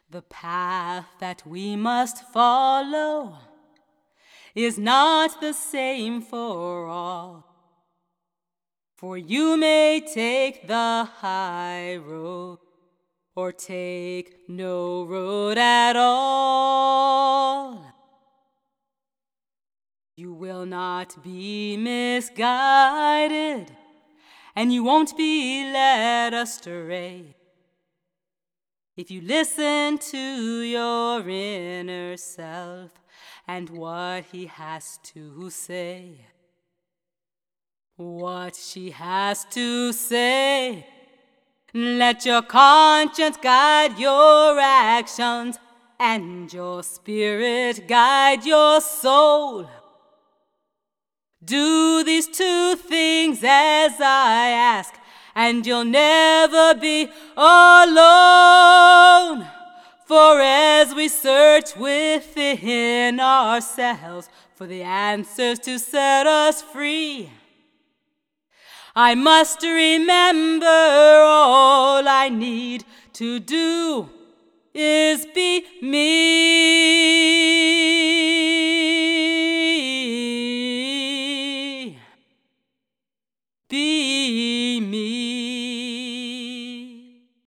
The path that we must follow is not the same for all. For you may take the high road or take no road at all. You will not be misguided, and you won't be led astray if you listen to your inner self and what he has to say. What she has to say. Let your conscience guide your actions, and your spirit guide your soul. Do these two things as I ask, and you'll never be alone. For as we search within ourselves for the answers to set us free, I must remember all I need to do is be me.